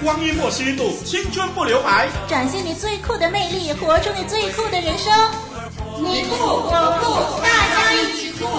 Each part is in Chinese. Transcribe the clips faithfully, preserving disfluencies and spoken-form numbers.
光阴莫虚度，青春不留白， 展现你最酷的魅力，活出你最酷的人生。 你酷我酷，大家一起酷。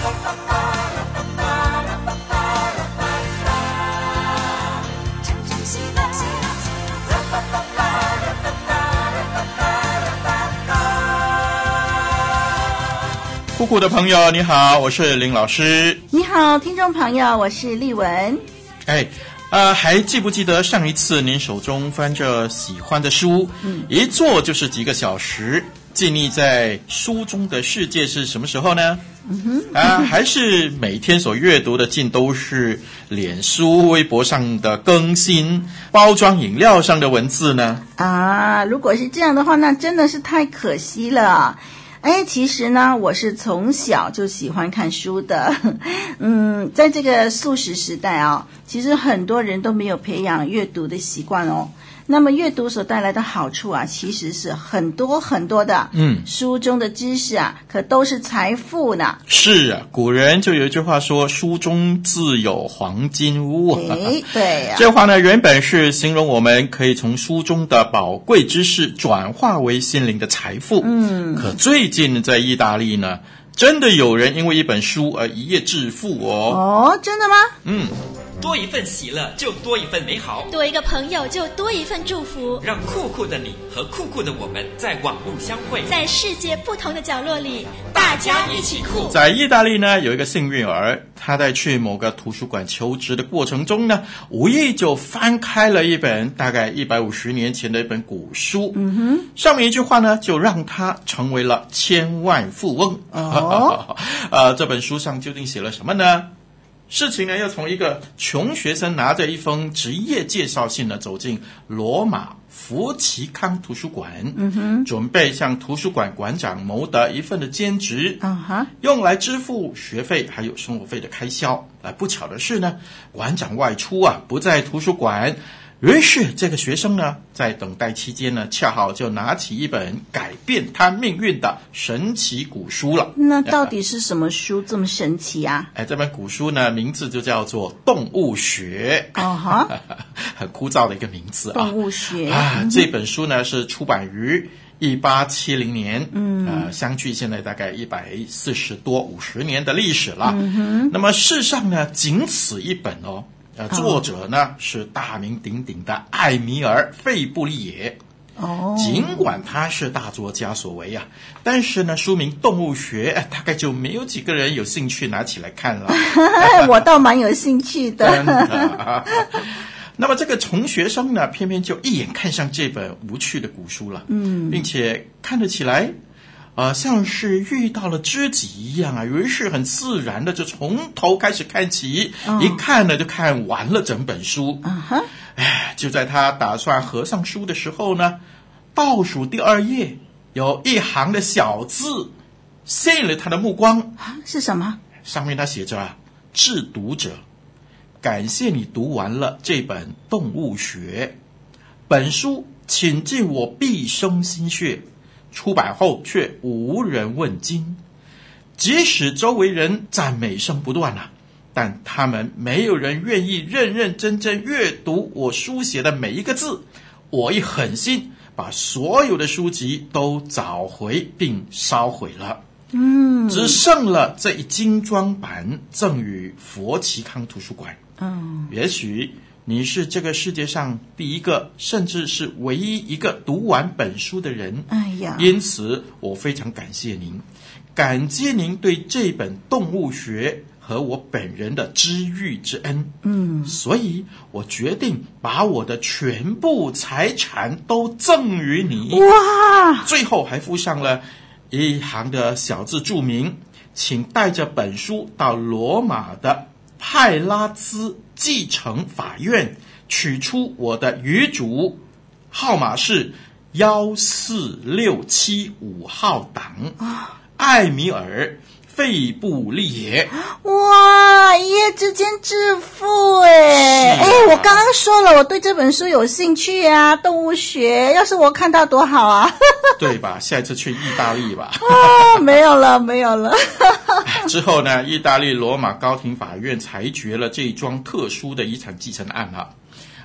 酷酷的朋友你好，我是林老师。 你好，听众朋友，我是丽文。 哎呃，还记不记得上一次您手中翻着喜欢的书，嗯，一坐就是几个小时，浸溺在书中的世界是什么时候呢？嗯哼，啊，还是每天所阅读的尽都是脸书、微博上的更新，包装饮料上的文字呢？ 啊，如果是这样的话，那真的是太可惜了。哎，其实呢，我是从小就喜欢看书的。嗯，在这个速食时代啊，其实很多人都没有培养阅读的习惯哦。那么阅读所带来的好处啊，其实是很多很多的。嗯，书中的知识啊，可都是财富呢。 是啊，古人就有一句话说：“书中自有黄金屋。” 哎，对啊。 这话呢，原本是形容我们可以从书中的宝贵知识转化为心灵的财富。嗯，可最近在意大利呢，真的有人因为一本书而一夜致富哦。 哦，真的吗？ 嗯。 多一份喜乐，就多一份美好； 多一个朋友，就多一份祝福。 让酷酷的你和酷酷的我们在网路相会， 在世界不同的角落里，大家一起酷。 在意大利呢，有一个幸运儿，他在去某个图书馆求职的过程中呢，无意就翻开了一本大概一百五十年前的一本古书。嗯哼，上面一句话呢，就让他成为了千万富翁。哦，呃，这本书上究竟写了什么呢？事情呢，要从一个穷学生拿着一封职业介绍信呢，走进罗马福奇康图书馆，嗯哼，准备向图书馆馆长谋得一份的兼职，啊哈，用来支付学费还有生活费的开销。啊，不巧的是呢，馆长外出啊，不在图书馆。于是这个学生呢，在等待期间呢，恰好就拿起一本改变他命运的神奇古书了。 那到底是什么书这么神奇啊？ 哎，这本古书呢，名字就叫做《动物学》。哦哈，很枯燥的一个名字啊。 动物学啊，嗯、这本书呢是出版于一八七零年，嗯，呃，相距现在大概一百四十多五十年的历史了。嗯哼，那么世上呢，仅此一本哦。呃，作者呢、oh. 是大名鼎鼎的艾米尔·费布利耶。哦，尽管他是大作家所为啊，但是呢，书名《动物学》大概就没有几个人有兴趣拿起来看了。 我倒蛮有兴趣的。 真的那么这个穷学生呢，偏偏就一眼看上这本无趣的古书了，嗯，并且看得起来。呃，像是遇到了知己一样啊，于是很自然的就从头开始看起，哦、一看呢就看完了整本书。嗯哼，哎，就在他打算合上书的时候呢，倒数第二页有一行的小字吸引了他的目光。 啊，是什么？ 上面他写着啊，致读者，感谢你读完了这本《动物学》，本书倾尽我毕生心血。出版后却无人问津，即使周围人赞美声不断啊，但他们没有人愿意认认真真阅读我书写的每一个字。我一狠心，把所有的书籍都找回并烧毁了，嗯，只剩了这一精装版赠予佛奇康图书馆。嗯，也许你是这个世界上第一个，甚至是唯一一个读完本书的人。哎呀，因此我非常感谢您，感激您对这本《动物学》和我本人的知遇之恩。嗯，所以我决定把我的全部财产都赠予你。哇！最后还附上了一行的小字注明，请带着本书到罗马的派拉兹继承法院取出我的遗嘱，号码是一四六七五号档，艾米尔·费布利耶。 哇，一夜之间致富哎！哎、啊，我刚刚说了，我对这本书有兴趣啊，动物学，要是我看到多好啊！ 对吧？下一次去意大利吧。 哦，没有了，没有了。 之后呢，意大利罗马高庭法院裁决了这一桩特殊的遗产继承案啊。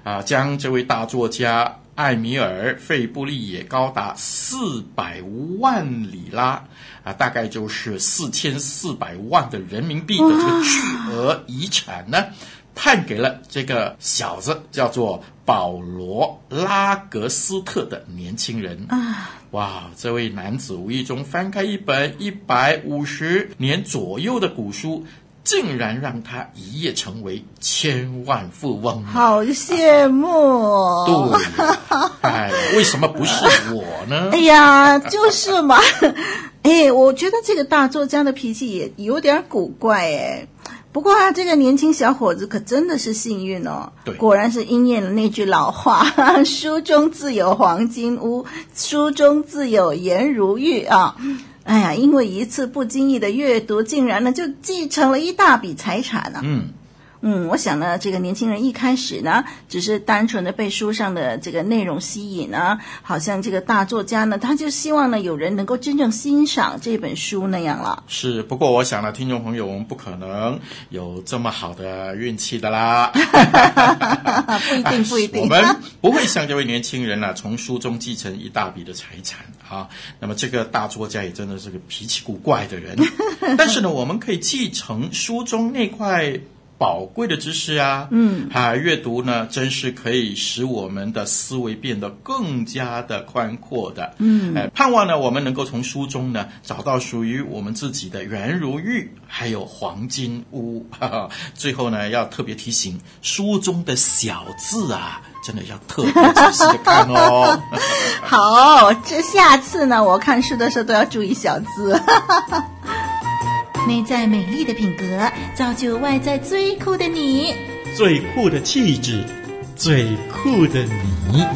啊，将这位大作家艾米尔·费布利也高达四百万里拉啊，大概就是四千四百万的人民币的这个巨额遗产呢，判给了这个小子，叫做保罗·拉格斯特的年轻人啊。哇，这位男子无意中翻开一本一百五十年左右的古书，竟然让他一夜成为千万富翁， 好羡慕哦！ 对，哎，为什么不是我呢？ 哎呀，就是嘛。哎，我觉得这个大作家的脾气也有点古怪哎。不过啊，这个年轻小伙子可真的是幸运哦， 对， 果然是应验了那句老话，书中自有黄金屋，书中自有颜如玉啊。哎呀，因为一次不经意的阅读，竟然呢就继承了一大笔财产呢、啊。嗯嗯，我想呢，这个年轻人一开始呢，只是单纯的被书上的这个内容吸引呢，好像这个大作家呢，他就希望呢有人能够真正欣赏这本书那样了。 是，不过我想呢，听众朋友，我们不可能有这么好的运气的啦。 不一定，不一定。 我们不会像这位年轻人呢、啊，从书中继承一大笔的财产啊。那么这个大作家也真的是个脾气古怪的人，但是呢，我们可以继承书中那块宝贵的知识啊，嗯，啊，阅读呢，真是可以使我们的思维变得更加的宽阔的，嗯，哎，盼望呢，我们能够从书中呢找到属于我们自己的颜如玉，还有黄金屋。哈哈，最后呢，要特别提醒，书中的小字啊，真的要特别仔细的看哦。 好，这下次呢，我看书的时候都要注意小字。 内在美丽的品格，造就外在最酷的你。 最酷的气质，最酷的你。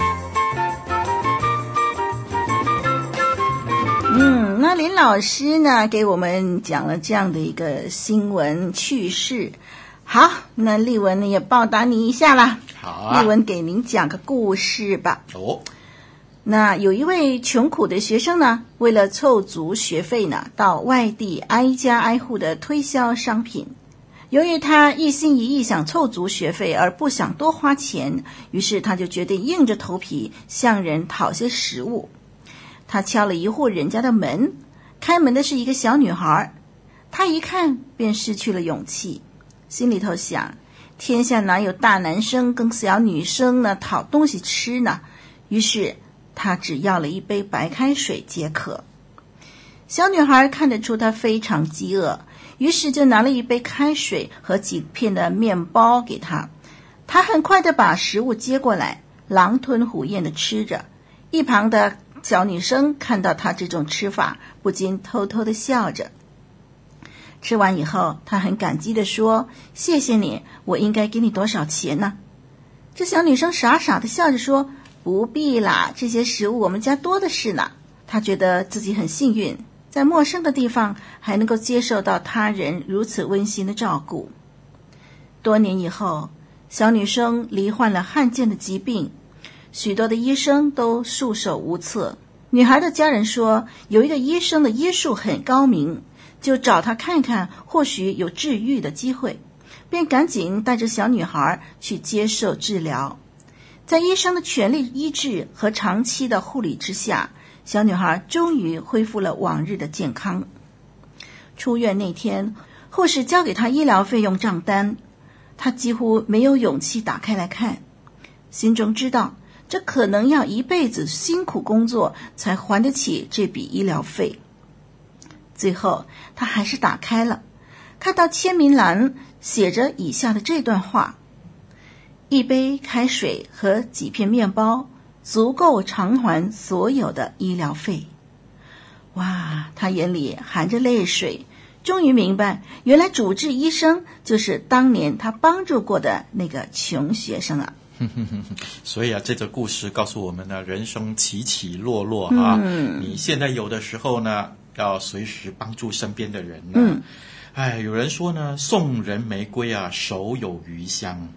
嗯，那林老师呢，给我们讲了这样的一个新闻趣事。好，那丽文呢也报答你一下啦。 好啊， 丽文给您讲个故事吧。 哦。 那有一位穷苦的学生呢，为了凑足学费呢，到外地挨家挨户的推销商品。由于他一心一意想凑足学费，而不想多花钱，于是他就决定硬着头皮向人讨些食物。他敲了一户人家的门，开门的是一个小女孩。他一看便失去了勇气，心里头想，天下哪有大男生跟小女生呢讨东西吃呢？于是他只要了一杯白开水解渴。小女孩看得出他非常饥饿，于是就拿了一杯开水和几片的面包给他。他很快地把食物接过来，狼吞虎咽地吃着。一旁的小女生看到他这种吃法，不禁偷偷地笑着。吃完以后，他很感激地说：“谢谢你，我应该给你多少钱呢？”这小女生傻傻地笑着说：“不必啦，这些食物我们家多的是呢。”他觉得自己很幸运，在陌生的地方还能够接受到他人如此温馨的照顾。多年以后，小女生罹患了罕见的疾病，许多的医生都束手无策。女孩的家人说，有一个医生的医术很高明，就找他看看，或许有治愈的机会，便赶紧带着小女孩去接受治疗。在医生的全力医治和长期的护理之下，小女孩终于恢复了往日的健康。出院那天，护士交给她医疗费用账单，她几乎没有勇气打开来看，心中知道这可能要一辈子辛苦工作才还得起这笔医疗费。最后她还是打开了，看到签名栏写着以下的这段话：一杯开水和几片面包足够偿还所有的医疗费。哇，他眼里含着泪水，终于明白，原来主治医生就是当年他帮助过的那个穷学生啊。 所以啊，这个故事告诉我们呢，人生起起落落啊，嗯、你现在有的时候呢，要随时帮助身边的人呢。嗯，哎，有人说呢，送人玫瑰啊，手有余香。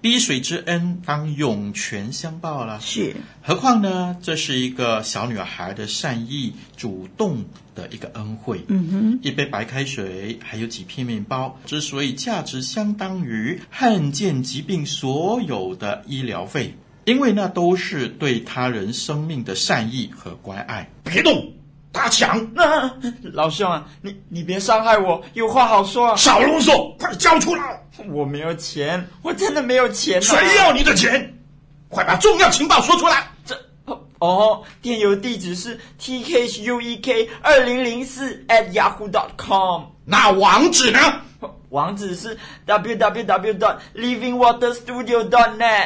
滴水之恩当涌泉相报了。 是， 何况呢，这是一个小女孩的善意主动的一个恩惠。 嗯哼， 一杯白开水还有几片面包，之所以价值相当于罕见疾病所有的医疗费，因为那都是对他人生命的善意和关爱。别动，打抢！ 啊，老兄啊，你你别伤害我，有话好说啊！ 少啰嗦，快交出来！ 我没有钱，我真的没有钱啊！ 谁要你的钱？快把重要情报说出来！ 这哦，电邮地址是 t k h u e k 二零零四 at yahoo dot com。 那网址呢？ 网址是 w w w dot living water studio dot net。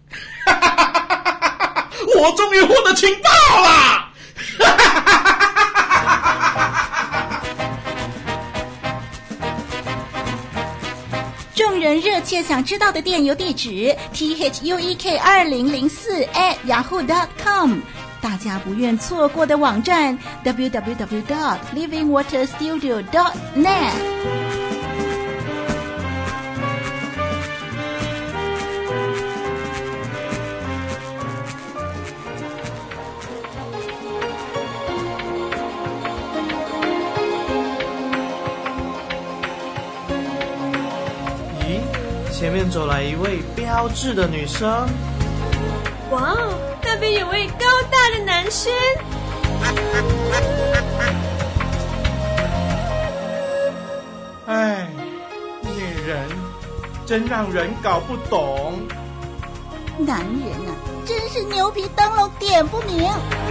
我终于获得情报了！ 众人热切想知道的电邮地址 t h u e k 二零零四 at yahoo dot com， 大家不愿错过的网站 w w w dot living water studio dot net。 前面走来一位标致的女生。 哇哦，那边有位高大的男生。 哎，女人真让人搞不懂。 男人啊，真是牛皮灯笼点不明。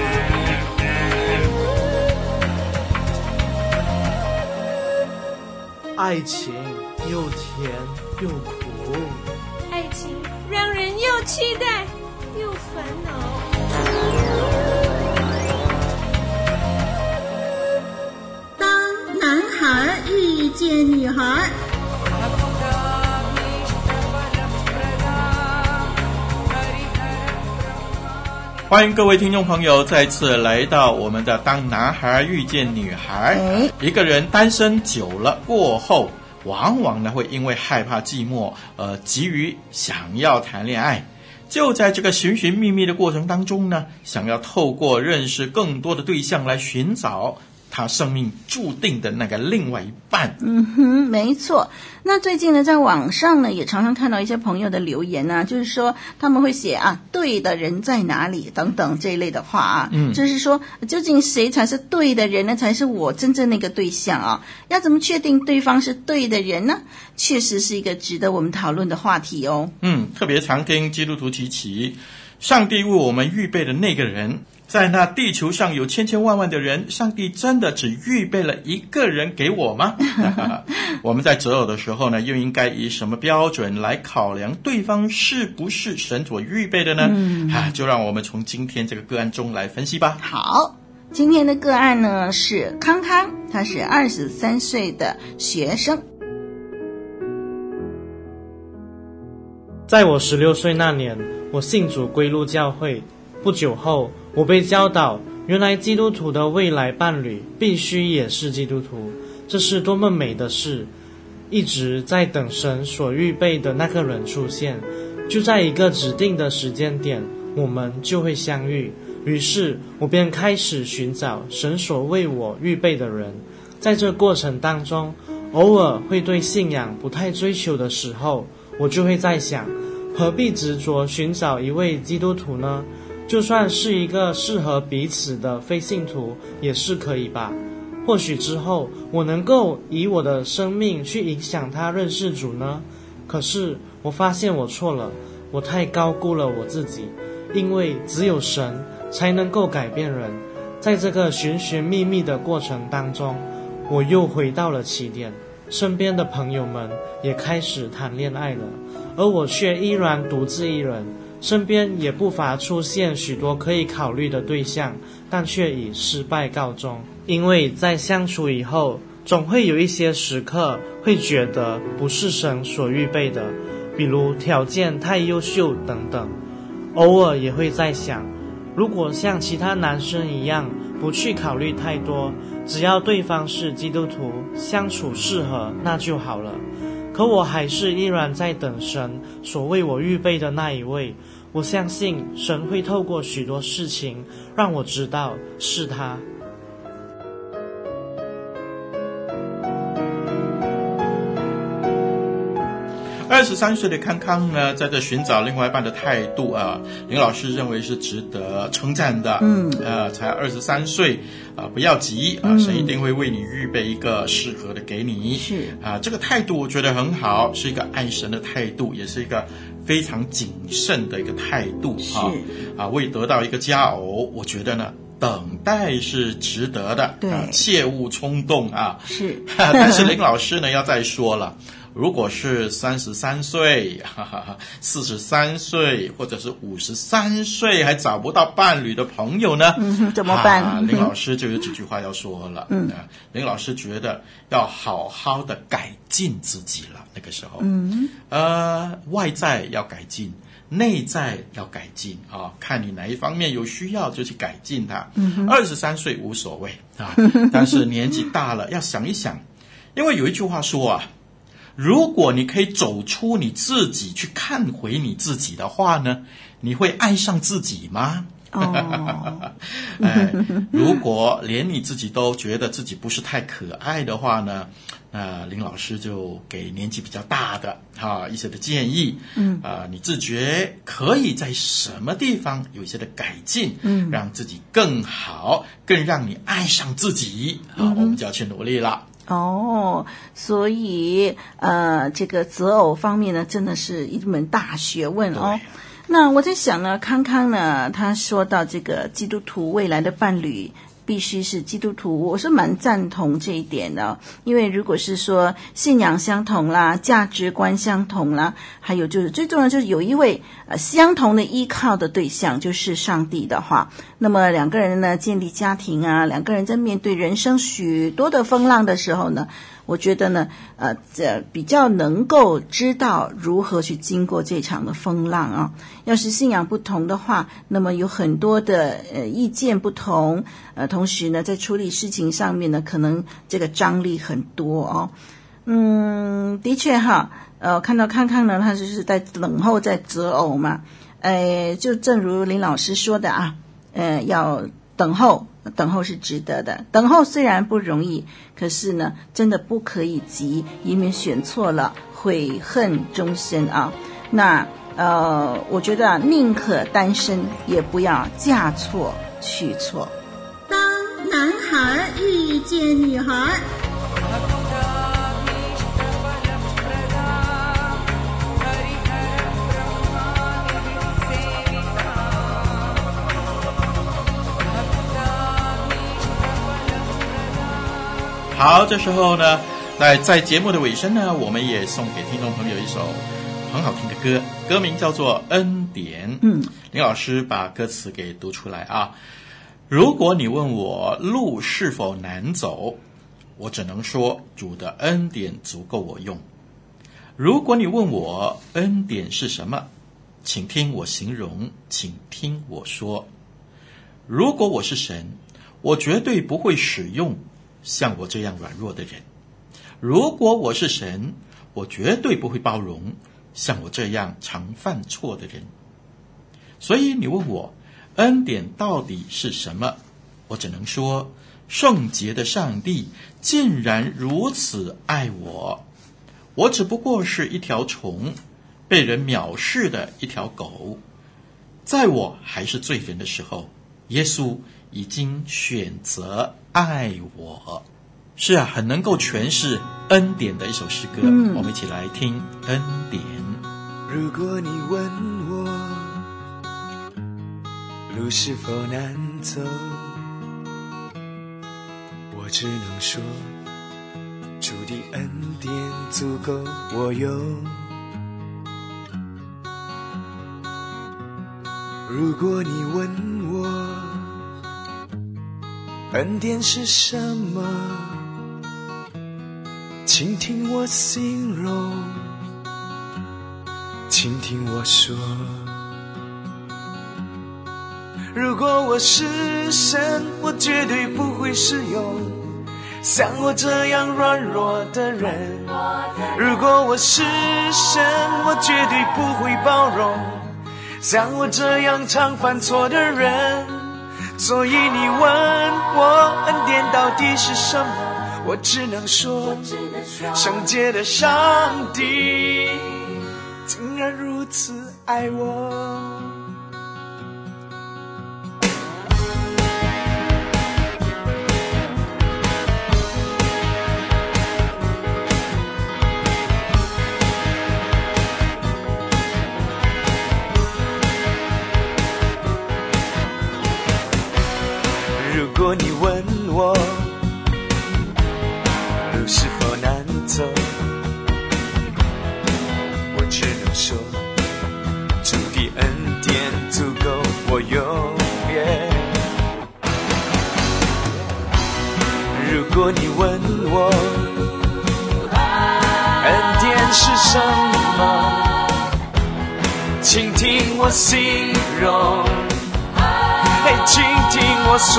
爱情又甜又苦， 爱情让人又期待又烦恼。 当男孩遇见女孩。 欢迎各位听众朋友再次来到我们的当男孩遇见女孩。 哎， 一个人单身久了过后，往往呢会因为害怕寂寞呃急于想要谈恋爱，就在这个寻寻觅觅的过程当中呢，想要透过认识更多的对象来寻找他生命注定的那个另外一半。 嗯哼，没错。那最近呢，在网上呢，也常常看到一些朋友的留言啊，就是说他们会写啊，对的人在哪里等等这一类的话啊，嗯，就是说究竟谁才是对的人呢？才是我真正那个对象啊？要怎么确定对方是对的人呢？确实是一个值得我们讨论的话题哦。 嗯，特别常听基督徒提起，上帝为我们预备的那个人。在那地球上有千千万万的人，上帝真的只预备了一个人给我吗？我们在择偶的时候呢，又应该以什么标准来考量对方是不是神所预备的呢？嗯、啊，就让我们从今天这个个案中来分析吧。 好，今天的个案呢是康康，他是二十三岁的学生。 在我十六岁那年，我信主归入教会。不久后，我被教导，原来基督徒的未来伴侣必须也是基督徒，这是多么美的事！一直在等神所预备的那个人出现，就在一个指定的时间点，我们就会相遇。于是，我便开始寻找神所为我预备的人。在这过程当中，偶尔会对信仰不太追求的时候，我就会在想，何必执着寻找一位基督徒呢？就算是一个适合彼此的非信徒也是可以吧。或许之后我能够以我的生命去影响他认识主呢？可是我发现我错了，我太高估了我自己，因为只有神才能够改变人。在这个寻寻觅觅的过程当中，我又回到了起点，身边的朋友们也开始谈恋爱了，而我却依然独自一人。身边也不乏出现许多可以考虑的对象，但却以失败告终。因为在相处以后，总会有一些时刻会觉得不是神所预备的，比如条件太优秀等等。偶尔也会在想，如果像其他男生一样不去考虑太多，只要对方是基督徒，相处适合，那就好了。 可我还是依然在等神所为我预备的那一位。我相信神会透过许多事情让我知道是他。 二十三岁的康康呢，在这寻找另外一半的态度啊，林老师认为是值得称赞的。嗯，呃，才二十三岁啊，不要急啊，神一定会为你预备一个适合的给你。是啊，这个态度我觉得很好，是一个爱神的态度，也是一个非常谨慎的一个态度啊。啊，为得到一个佳偶，我觉得呢，等待是值得的。对，啊、切勿冲动啊。是，但是林老师呢，要再说了。如果是三十三岁、四十三岁，或者是五十三岁还找不到伴侣的朋友呢？嗯，怎么办？啊、林老师就有几句话要说了。嗯，啊、林老师觉得要好好的改进自己了。那个时候，嗯，呃，外在要改进，内在要改进啊。看你哪一方面有需要就去改进它。嗯，二十三岁无所谓啊，但是年纪大了要想一想，因为有一句话说啊。如果你可以走出你自己去看回你自己的话呢，你会爱上自己吗？哦，哎，如果连你自己都觉得自己不是太可爱的话呢，呃，林老师就给年纪比较大的啊一些的建议。嗯，啊、呃，你自觉可以在什么地方有一些的改进，嗯，让自己更好，更让你爱上自己啊、嗯，我们就要去努力了。 哦，所以呃，这个择偶方面呢，真的是一门大学问哦。那我在想呢，康康呢，他说到这个基督徒未来的伴侣必须是基督徒，我是蛮赞同这一点的。因为如果是说信仰相同啦，价值观相同啦，还有就是最重要就是有一位呃相同的依靠的对象，就是上帝的话，那么两个人呢建立家庭啊，两个人在面对人生许多的风浪的时候呢，我觉得呢，呃，这比较能够知道如何去经过这场的风浪啊。要是信仰不同的话，那么有很多的呃意见不同，呃，同时呢，在处理事情上面呢，可能这个张力很多哦。嗯，的确哈，呃，看到康康呢，他就是在等候，在择偶嘛。呃，就正如林老师说的啊，呃，要等候。等候是值得的，等候虽然不容易，可是呢，真的不可以急，以免选错了，悔恨终身啊。那呃，我觉得、啊、宁可单身，也不要嫁错娶错。 当男孩遇见女孩。 好，这时候呢，在在节目的尾声呢，我们也送给听众朋友一首很好听的歌，歌名叫做《恩典》。嗯，林老师把歌词给读出来啊。如果你问我路是否难走，我只能说主的恩典足够我用。如果你问我恩典是什么，请听我形容，请听我说。如果我是神，我绝对不会使用像我这样软弱的人。如果我是神，我绝对不会包容像我这样常犯错的人。所以你问我恩典到底是什么，我只能说圣洁的上帝竟然如此爱我。我只不过是一条虫，被人藐视的一条狗。在我还是罪人的时候，耶稣已经选择爱我。是啊，很能够诠释恩典的一首诗歌。嗯，我们一起来听恩典。 如果你问我路是否难走，我只能说主的恩典足够我用。如果你问我恩典是什么，请听我形容，请听我说。如果我是神，我绝对不会使用像我这样软弱的人。如果我是神，我绝对不会包容像我这样常犯错的人。所以你问我恩典到底是什么，我只能说圣洁的上帝竟然如此爱我。如果你问我路是否难走，我只能说主的恩典足够我永远。如果你问我恩典是什么，请听我形容，请听我说，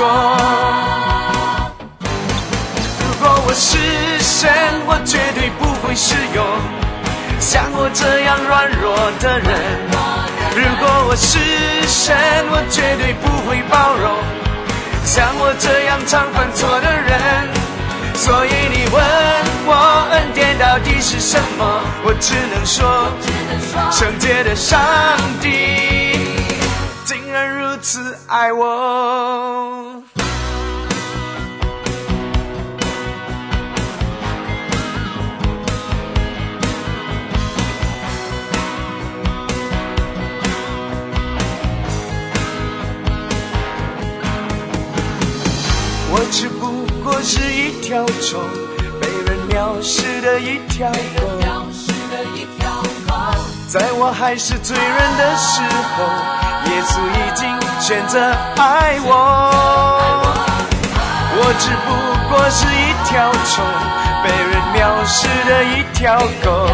如果我是神，我绝对不会使用像我这样软弱的人。如果我是神，我绝对不会包容像我这样常犯错的人。所以你问我恩典到底是什么，我只能说圣洁的上帝竟然如此爱我。我只不过是一条虫，被人藐视的一条狗。在我还是罪人的时候，耶稣已经选择爱我。我只不过是一条虫，被人藐视的一条狗。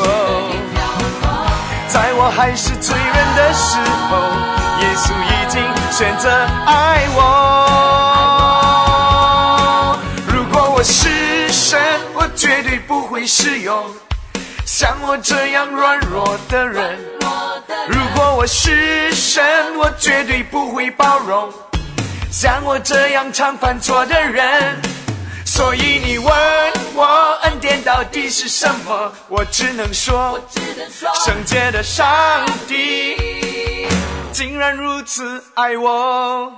在我还是罪人的时候，耶稣已经选择爱我。如果我是神，我绝对不会使用像我这样软弱的人。如果我是神，我绝对不会包容像我这样常犯错的人。所以你问我恩典到底是什么，我只能说圣洁的上帝竟然如此爱我。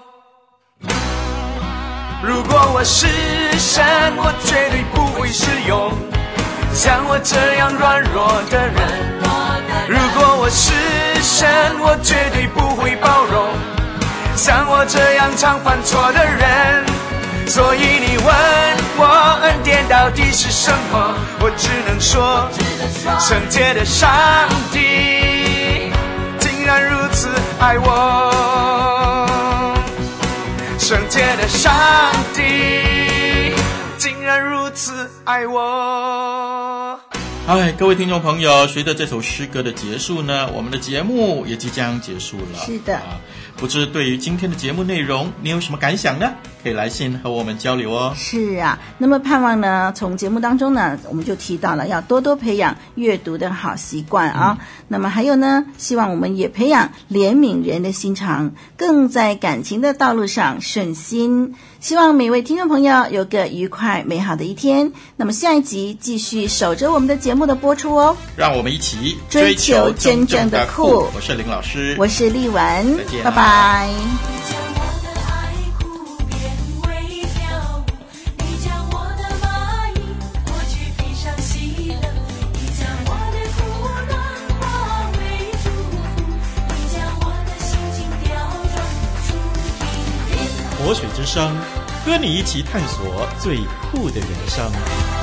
如果我是神，我绝对不会使用像我这样软弱的人。如果我是神，我绝对不会包容像我这样常犯错的人。所以你问我恩典到底是什么，我只能说圣洁的上帝竟然如此爱我。圣洁的上帝竟然如此爱我。 哎，各位听众朋友，随着这首诗歌的结束呢，我们的节目也即将结束了。 是的、 啊、不知对于今天的节目内容你有什么感想呢？可以来信和我们交流哦。 是啊，那么盼望呢，从节目当中呢，我们就提到了要多多培养阅读的好习惯啊、嗯、那么还有呢，希望我们也培养怜悯人的心肠，更在感情的道路上顺心。希望每位听众朋友有个愉快美好的一天。那么下一集继续守着我们的节目的播出哦， 让我们一起追求真正的酷。 我是林老师， 我是丽文， 再见， 拜拜。 活水之声，和你一起探索最酷的人生。